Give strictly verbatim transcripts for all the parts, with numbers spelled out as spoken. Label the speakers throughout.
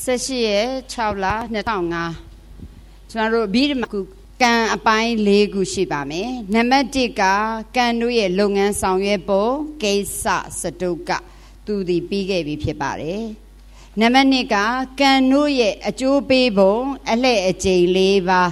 Speaker 1: Sashi Chavla Natanga Charo Bidmaku can a pine legu shibame, Namatica, can do a long and sound yebo, gay sa satuka, to the big avi pibare. Namanica, can do ye a Jew bebo, a le a j leva,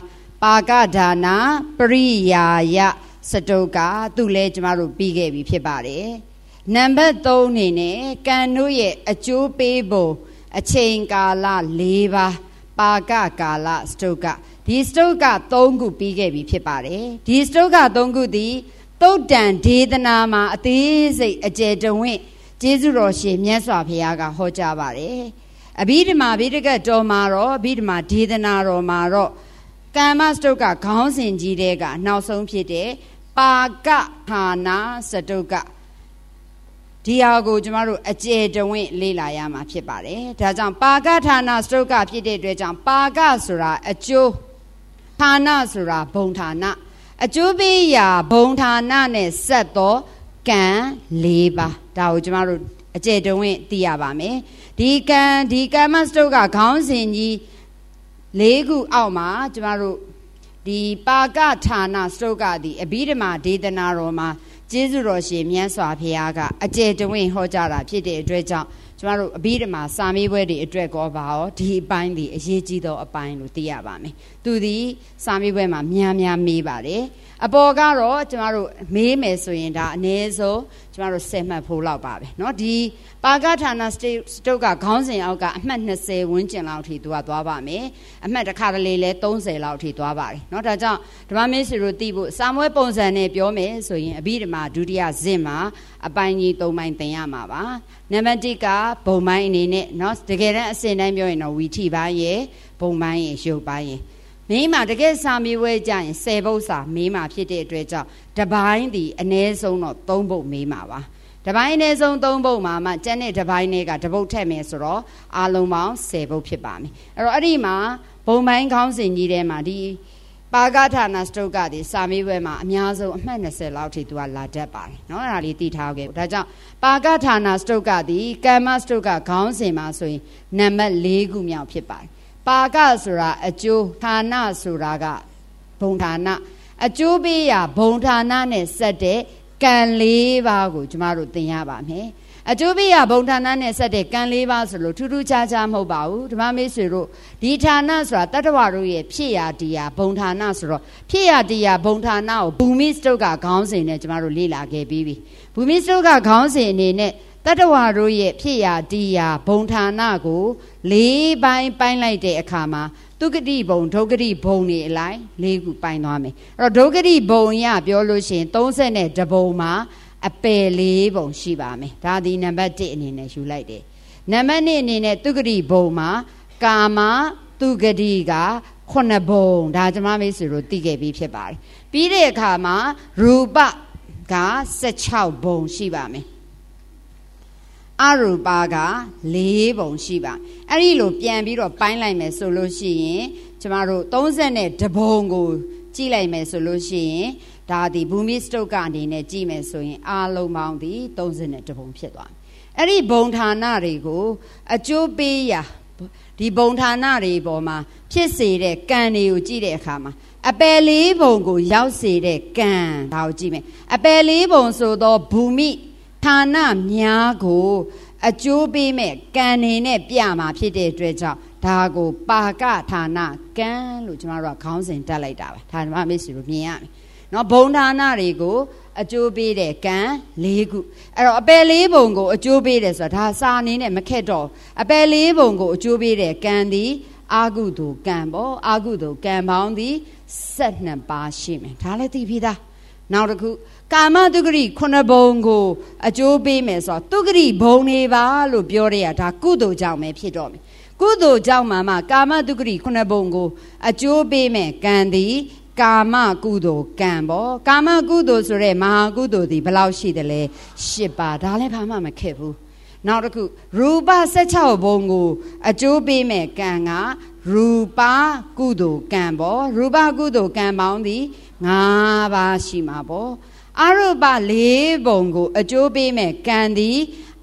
Speaker 1: Pagadana, Priya ya, satuka, to let Maru big avi pibare. Number Donine, can do ye a Jew bebo, a chain gala, leva, Paga gala, stoka. Di stoka tongu pige bi phit pare di stoka tongu di Toddan Dedana ma athe siat aje tawint Jesu ro shin Myat Swa Bhuya ka ho ja pare Abhidhamma Bhidakat Taw ma ro Abhidhamma Dedana ro ma ro Kama stoka khaung sin ji de ka naut song phit de Paga Thana Satokaဒီဟာကိုကျမတို့အကျယ်တဝင့်လေ့လာရမှာဖြစ်ပါတယ်ဒါကြောင့်ပါကဌာနစတုကဖြစ်တဲ့အတွက်ကြောင့်ပါကဆိုတာအကျိုးဌာနဆိုတာဘုံဌာနအကျိုးပေးရာဘုံဌာနနဲ့ဆက်သောကံ၄ပါးဒါကိုကျမတို့အကျယ်တဝင့်သိရပါမယ်ဒီကံဒီကမ္မစတုကခေါင်းစဉ်ကြီး၄ခုအောက်မှာကျမတို့ဒီပါကဌာနစတုကသည်အဘိဓမ္မာဒေသနာတော်မှာကျေးဇူးတော်ရှင်မြတ်စွာဘုရားကအကျယ်တဝင့်ဟောကြားတာဖြစ်တဲ့အတွက်ကြောင့်ကျမတို့အဘိဓမ္မာစာမေးပွဲတွေအတွက်ကောပါရောဒီအပိုင်းဒီအရေးကြီးသောအပိုင်းလို့သိရပါမယ်။သူဒီစာမေးပွဲမှာများများမေးပါတယ်။အပေါ်ကတော့ကျမတို့မေးမယ်ဆိုရင်ဒါအနည်းဆုံးကျမတို့ဆယ်မှတ်ဖို့လောက်ပါပဲเนาะဒီပါကဌာနစတုတ်ကခေါင်းစဉ်အောက်ကအမှတ်၂၀ဝန်းကျင်လောက်ထိသူကသွားပါမယ်။အမှတ်တစ်ခါတလေလဲ၃၀လောက်ထိသွားပါတယ်เนาะဒါကြောင့်ဓမ္မမင်းစီတို့သိဖို့စာမွေးပုံစံနဲ့ပြောမယ်ဆိုရင်အဘိဓမ္မာဒုတိယဇင့်မှာအပိုင်းကြီး၃ပိုင်းသင်ရမှာပါနံပါတ်၁ကဘုံပိုင်းအနေနဲ့เนาะတကယ်တမ်းအစဉ်တိုင်းပြောရင်တော့ဝီထိပိုင်းရယ်ဘုံပိုင်းရယ်ရုပ်ပိုင်းရယ်မင်းမှာတကယ်စာမေးပွဲကြရင်၁၀ပုဒ်စာမေးမှာဖြစ်တဲ့အတွက်ကြောင့်တပိုင်းဒီအနည်းဆုံးတော့၃ပုဒ်မေးမှာပါတပိုင်းအနည်းဆုံး၃ပုဒ်မှာမှကျန်တဲ့တပိုင်းတွေကတပုဒ်ထက်မယ်ဆိုတော့အားလုံးပေါင်း၁၀ပုဒ်ဖြစ်ပါမယ်အဲ့တော့အဲ့ဒီမှာဘုံပိုင်းခေါင်းစဉ်ကြီးထဲမှာဒီပါကဌာနစတုတ်ကဒီစာမေးပွဲမှာအများဆုံးအမှတ်၂၀လောက်ထိသူကလာတတ်ပါတယ်เนาะအဲ့ဒါလေးသိထားခဲ့ဒါကြောင့်ပါကဌာနစတုတ်ကဒီကမ္မစတုတ်ကခေါင်းစဉ်မှာဆိုရင်နံပါတ်၄ခုမြောက်ဖြစ်ပါတယ်ပါကဆိုတာအကျိုးဌာနဆိုတာကဘုံဌာနအကျိုးပေးရာဘုံဌာနနဲ့ဆက်တဲ့ကံ၄ပါးကိုကျမတို့သင်ရပါမယ်အကျိုးပေးရာဘုံဌာနနဲ့ဆက်တဲ့ကံ၄ပါးဆိုလို့ထူးထူးခြားခြားမဟုတ်ပါဘူးဓမ္မမေဆွေတို့ဒီဌာနဆိုတာတတ္တဝါတို့ရဲ့ဖြစ်ရာတရားဘုံဌာနဆိုတော့ဖြစ်ရာတရားဘုံဌာနကိုဘူမိစတုတ်ကခေါင်းစဉ်နဲ့ကျမတို့လေ့လာခဲ့ပြီးပြီဘူမိစတုတ်ကခေါင်းစဉ်အနေနဲ့တတ္တဝါတို့ရဲ့ဖြစ်ရာတရားဘုံဌာနကို၄ပိုင်းပိုင်းလိုက်တဲ့အခါမှာဒုက္ခတိဘုံဒုက္ခတိဘုံတွေအလိုက်၄ခုပိုင်းသွားမယ်အဲ့တော့ဒုက္ခတိဘုံရပြောလို့ရှိရင်၃၂ဘုံမှာအပယ်၄ဘုံရှိပါမယ်ဒါဒီနံပါတ်၁အနေနဲ့ယူလိုက်တယ်နံပါတ်၂အနေနဲ့ဒုက္ခတိဘုံမှာကာမဒုက္ခတိကခုနှစ်ဘုံဒါကျွန်မမိတ်ဆွေတို့သိခဲ့ပြီးဖြစ်ပါတယ်ပြီးတဲ့အခါမှာရူပက၁၆ဘုံရှိပါမယ်အရူပက၄ဘုံရှိပါအဲ့ဒီလိုပြန်ပြီးတော့ပိုင်းလိုက်မယ်ဆိုလို့ရှိရင်ကျမတို့၃၂ဘုံကိုကြည့်လိုက်မယ်ဆိုလို့ရှိရင်ဒါဒီဘူမိစတုတ်ကအနေနဲ့ကြည့်မယ်ဆိုရင်အားလုံးပေါင်းဒီ၃၂ဘုံဖြစ်သွားတယ်အဲ့ဒီဘုံဌာနတွေကိုအကျိုးပေးရာဒီဘုံဌာနတွေပေါ်မှာဖြစ်စေတဲ့ကံတွေကိုကြည့်တဲ့အခါမှာအပယ်လေးဘုံကိုရောက်စေတဲ့ကံဒါကိုကြည့်မယ်အပယ်လေးဘုံဆိုတော့ဘူမိဌာနများကိုအကျိုးပေးမဲ့ကံနေနဲ့ပြမှာဖြစ်တဲ့အတွက်ကြောင့်ဒါကိုပါကဌာနကံလို့ကျွန်တော်တို့ကခေါင်းစဉ်တက်လိုက်တာပဲဒါမှမိတ်ဆွေတို့မြင်ရမယ်နော်ဘုံဌာနတွေကိုအကျိုးပေးတဲ့ကံ၄ခုအဲ့တော့အပယ်လေးဘုံကိုအကျိုးပေးတယ်ဆိုတာဒါစာအနေနဲ့မခက်တော့အပယ်လေးဘုံကိုအကျိုးပေးတဲ့ကံသည်အာဟုတုကံပေါ့အာဟုတုကံပေါင်းသည်၁၂ပါးရှိမယ်ဒါလည်းသိပြီသားနောက်တစ်ခုကာမတုဂရိခုနှစ်ဘုံကိုအကျိုးပေးမယ်ဆိုတော့တုဂရိဘုံနေပါလို့ပြောရတာဒါကုသိုလ်ကြောင့်ပဲဖြစ်တော့မယ်ကုသိုလ်ကြောင့်မှမှကာမတုဂရိခုနှစ်ဘုံကိုအကျိုးပေးမယ်ကံသည်ကာမကုသိုလ်ကံပေါ့ကာမကုသိုလ်ဆိုတဲ့မဟာကုသိုလ်ဒီဘယ်လောက်ရှိတယ်လဲ၈ပါးဒါလည်းဘာမှမခက်ဘူးနောက်တစ်ခုရူပ၁၆ဘုံကိုအကျိုးပေးမဲ့ကံကရူပကုသိုလ်ကံပေါ့ရူပကုသိုလ်ကံပေါင်းသည်၅ပါးရှိမှာပေါ့အရူပ၄ဘုံကိုအကျိုးပေးမဲ့ကံသည်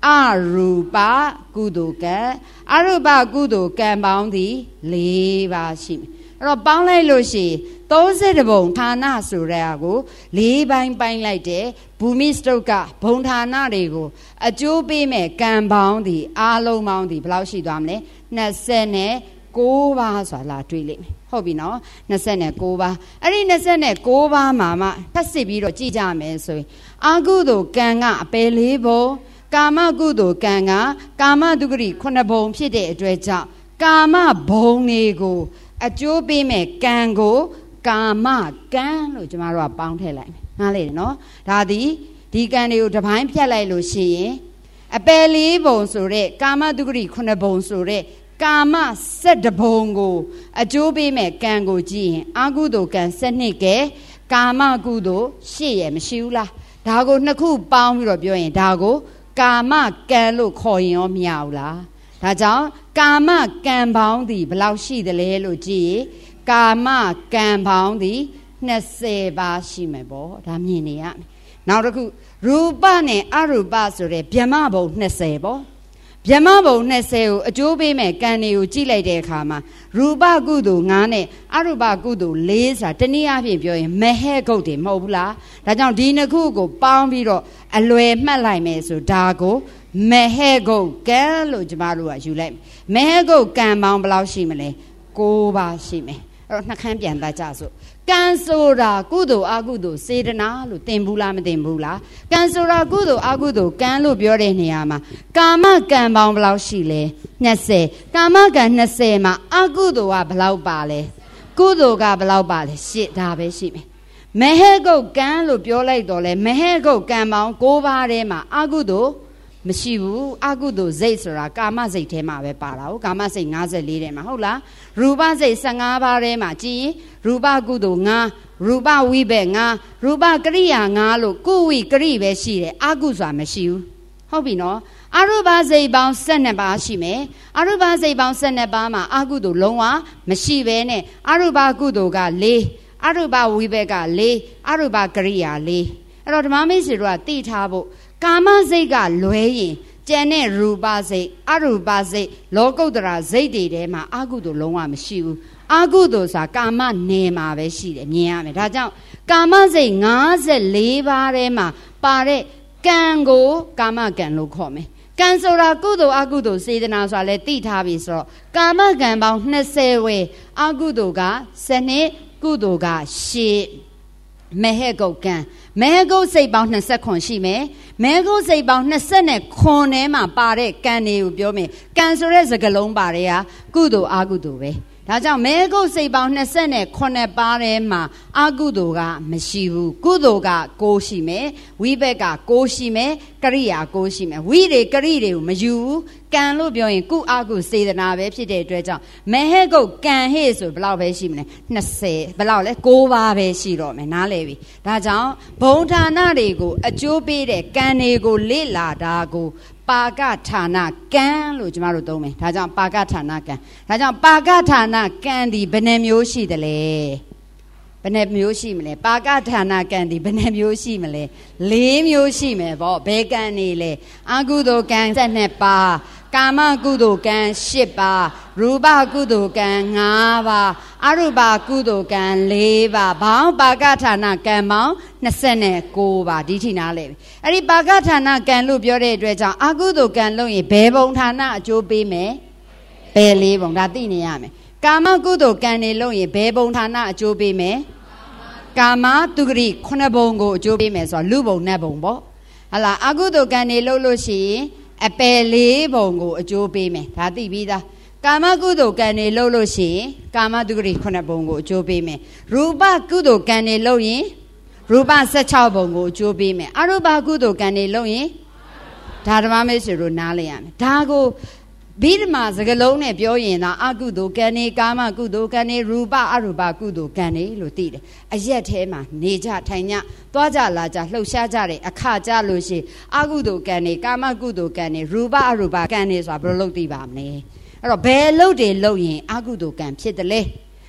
Speaker 1: အရူပကုသိုလ်ကံအရူပကုသိုလ်ကံပေါင်းသည်၄ပါးရှိမယ်အဲ့တော့ပေါင်းလိုက်လို့ရှိရင်သုံးဆယ်ပုံဌာနဆိုတဲ့အကို၄ပိုင်းပိုင်းလိုက်တဲ့ဘူမိစတုတ်ကဘုံဌာနတွေကိုအကျိုးပေးမဲ့ကံပေါင်းသည်အားလုံးပေါင်းသည်ဘယ်လောက်ရှိသွားမလဲ၂၉ပါးဆိုတာလာတွေ့လိမ့်မယ်ဟုတ်ပြီနော်၂၉ပါးအဲ့ဒီ၂၉ပါးမှာမှဖတ်စစ်ပြီးတော့ကြည့်ကြမယ်ဆိုရင်အာကုသိုလ်ကံကအပယ်၄ဘုံကာမကုသိုလ်ကံကကာမတုဂရိခုနှစ်ဘုံဖြစ်တဲ့အတွက်ကြောင့်ကာမဘုံတွေကိုအကျိုးပေးမဲ့ကံကိုကာမကံလို့ကျမတို့ကပေါင်းထည့်လိုက်မယ်နားလေနော်ဒါသည်ဒီကံတွေကိုတစ်ပိုင်းဖြတ်လိုက်လို့ရှိရင်အပယ်လေးဘုံဆိုတဲ့ကာမတုဂရိခုနှစ်ဘုံဆိုတဲ့ကာမ၁၁ဘုံကိုအကျိုးပေးမဲ့ကံကိုကြည့်ရင်အာကုသိုလ်ကံ၁၂ကဲကာမကုသိုလ်၈ရယ်မရှိဘူးလားဒါကိုနှစ်ခုပေါင်းပြီးတော့ပြောရင်ဒါကိုကာမကံလို့ခေါ်ရင်ရောမရဘူးလားဒါကြောင့်ကာမကံပေါင်းသည်ဘယ်လောက်ရှိသလဲလို့ကြည့်ရင်ကာမကံပေါင်းသည်၂၀ပါးရှိမယ်ပေါ့ဒါမြင်နေရမယ်နောက်တစ်ခုရူပနဲ့အရူပဆိုတဲ့ဗြဟ္မဘုံ၂၀ပေါ့ဗြဟ္မဘုံ၂၀ကိုအကျိုးပေးမဲ့ကံတွေကိုကြည့်လိုက်တဲ့အခါမှာရူပကုသိုလ်၅နဲ့အရူပကုသိုလ်၄ဆိုတာတနည်းအားဖြင့်ပြောရင်မဟဲဂုတ်တွေမဟုတ်ဘူးလားဒါကြောင့်ဒီနှစ်ခုကိုပေါင်းပြီးတော့အလွယ်မှတ်လိုက်မယ်ဆိုဒါကိုမဟဲဂုတ်ကံလို့ကျမတို့ကယူလိုက်မဟဲဂုတ်ကံပေါင်းဘယ်လောက်ရှိမလဲ၉ပါးရှိမယ်အဲ့တော့နှခမ်းပြန်သားကြစို့ကံဆိုတာကုသိုလ်အကုသိုလ်စေတနာလို့သင်ဘူးလားမသင်ဘူးလားကံဆိုတာကုသိုလ်အကုသိုလ်ကံလို့ပြောတဲ့နေရာမှာကာမကံပေါင်းဘယ်လောက်ရှိလဲ၂၀ကာမကံ၂၀မှာအကုသိုလ်ကဘယ်လောက်ပါလဲကုသိုလ်ကဘယ်လောက်ပါလဲ၈ဒါပဲရှိမယ်မဟဲဂုတ်ကံလို့ပြောလိုက်တော့လဲမဟဲဂုတ်ကံပေါင်း၉ပါးထဲမှာအကုသိုလ်မရှိဘူးအကုသိုလ်စိတ်ဆိုတာကာမစိတ်ထဲမှာပဲပါတာဟုတ်ကာမစိတ်၅၄ထဲမှာဟုတ်လားရူပစိတ်၁၅ပါးထဲမှာကြည့်ရင်ရူပကုသိုလ်၅ရူပဝိဘက်၅ရူပကရိယာ၅လို့ကုဝိကရိပဲရှိတယ်အကုဆိုတာမရှိဘူးဟုတ်ပြီနော်အရူပစိတ်ပေါင်း၁၂ပါးရှိမယ်အရူပစိတ်ပေါင်း၁၂ပါးမှာအကုသိုလ်လုံးဝမရှိဘဲနဲ့အရူပကုသိုလ်က၄အရူပဝိဘက်က၄အရူပကရိယာ၄အဲ့တော့ဓမ္မမိတ်ဆွေတို့ကသိထားဖို့ကာမစိတ်ကလွဲရင်ကျန်တဲ့ရူပစိတ်အရူပစိတ်လောကုတ္တရာစိတ်တွေထဲမှာအကုသိုလ်လုံးဝမရှိဘူးအကုသိုလ်ဆိုတာကာမနယ်မှာပဲရှိတယ်မြင်ရမယ်ဒါကြောင့်ကာမစိတ်၅၄ပါးထဲမှာပါတဲ့ကံကိုကာမကံလို့ခေါ်မယ်ကံဆိုတာကုသိုလ်အကုသိုလ်စေတနာဆိုတာလည်းသိထားပြီဆိုတော့ကာမကံပေါင်း၂၀ဝယ်အကုသိုလ်က၁၂ကုသိုလ်က၈မဟဲဂုတ်ကံမဟဲဂုတ်စိတ်ပေါင်း၂၇ရှိမယ်မဟဲဂုတ်စိတ်ပေါင်း၂၇ထဲမှာပါတဲ့ကံတွေကိုပြောမယ်ကံဆိုတဲ့စကားလုံးပါတဲ့ဟာကုသိုလ်အကုသိုလ်ပဲဒါကြောင့်မဟဲဂုတ်စိတ်ပေါင်း၂၇ပါးထဲမှာအကုသိုလ်ကမရှိဘူးကုသိုလ်က၉ရှိမယ်ဝိဘက်က၉ရှိမယ်ကရိယာ၉ရှိမယ်ဝိတွေကရိတွေကိုမယူဘူးကံလို့ပြောရင်ကုအကုစေတနာပဲဖြစ်တဲ့အတွက်ကြောင့်မဟဲဂုတ်ကံဟဲ့ဆိုဘယ်လောက်ပဲရှိမလဲ၂၀ဘယ်လောက်လဲ၉ပါးပဲရှိတော့မယ်နားလည်ပြီဒါကြောင့်ဘုံဌာနတွေကိုအကျိုးပေးတဲ့ကံတွေကိုလေ့လာတာကိုပါကဌာနကံလို့ကျမတို့သုံးမယ်ဒါကြောင့်ပါကဌာနကံဒါကြောင့်ပါကဌာနကံဒီဘယ်နှမျိုးရှိသလဲဘယ်နှမျိုးရှိမလဲပါကဌာနကံဒီဘယ်နှမျိုးရှိမလဲ၄မျိုးရှိမယ်ပေါ့ဘယ်ကံနေလဲအကုသိုလ်ကံ၁၂ပါးကာမကုသိုလ်ကံ၈ပါးရူပကုသိုလ်ကံ၅ပါးအရူပကုသိုလ်ကံ၄ပါးဘောင်းပါကဌာနကံပေါင်း၂၉ပါးဒီထိနားလဲပြီအဲ့ဒီပါကဌာနကံလို့ပြောတဲ့အတွက်ကြောင့်အကုသိုလ်ကံလို့ရင်ဘယ်ဘုံဌာနအကျိုးပေးမယ်ဘယ်လေးဘုံဒါသိနေရမယ်ကာမကုသိုလ်ကံနေလို့ရင်ဘယ်ဘုံဌာနအကျိုးပေးမယ်ကာမတုဂရိခုနှစ်ဘုံကိုအကျိုးပေးမယ်ဆိုတော့လူဘုံနတ်ဘုံပေါ့ဟလာအကုသိုလ်ကံနေလို့လို့ရှိရင်အပယ်လေးဘုံကိုအကျိုးပေးမယ်ဒါသိပြီးသားကာမကုသိုလ်ကံနေလို့လို့ရှိရင်ကာမတုဂရိခုနှစ်ဘုံကိုအကျိုးပေးမယ်ရူပကုသိုလ်ကံနေလို့ရင်ရူပ၁၆ဘုံကိုအကျိုးပေးမယ်အရူပကုသိုလ်ကံနေလို့ရင်ဒါဓမ္မမိတ်ဆွေတို့နားလည်ရမယ်ဒါကိုဗိဓမာစကလုံးနဲ့ပြောရင်သာအကုသိုလ်ကံနေကာမကုသိုလ်ကံနေရူပအရူပကုသိုလ်ကံနေလို့သိတယ်အရက်ထဲမှာနေကြထိုင်ကြသွားကြလာကြလှုပ်ရှားကြတဲ့အခါကြလို့ရှိအကုသိုလ်ကံနေကာမကုသိုလ်ကံနေရူပအရူပကံနေဆိုတာဘယ်လိုလုပ်သိပါမလဲအဲ့တော့ဘယ်လုပ်တယ်လုပ်ရင်အကုသိုလ်ကံဖြစ်တယ်လဲ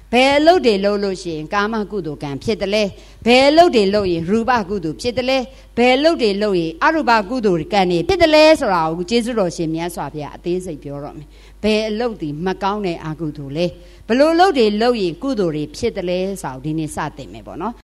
Speaker 1: ဘယ်အလုပ်တွေလုပ်လို့ရှိရင်ကာမကုသိုလ်ကံဖြစ်တယ်လဲဘယ်အလုပ်တွေလုပ်ရင်ရူပကုသိုလ်ဖြစ်တယ်လဲဘယ်အလုပ်တွေလုပ်ရင်အရူပကုသိုလ်ကံတွေဖြစ်တယ်လဲဆိုတာကိုကျေးဇူးတော်ရှင်မြတ်စွာဘုရားအသေးစိတ်ပြောတော့မယ်ဘယ်အလုပ်ဒီမကောင်းတဲ့အကုသိုလ်လဲဘယ်လိုအလုပ်တွေလုပ်ရင်ကုသိုလ်တွေဖြစ်တယ်လဲဆိုတာကိုဒီနေ့စသင်မယ်ပေါ့နော်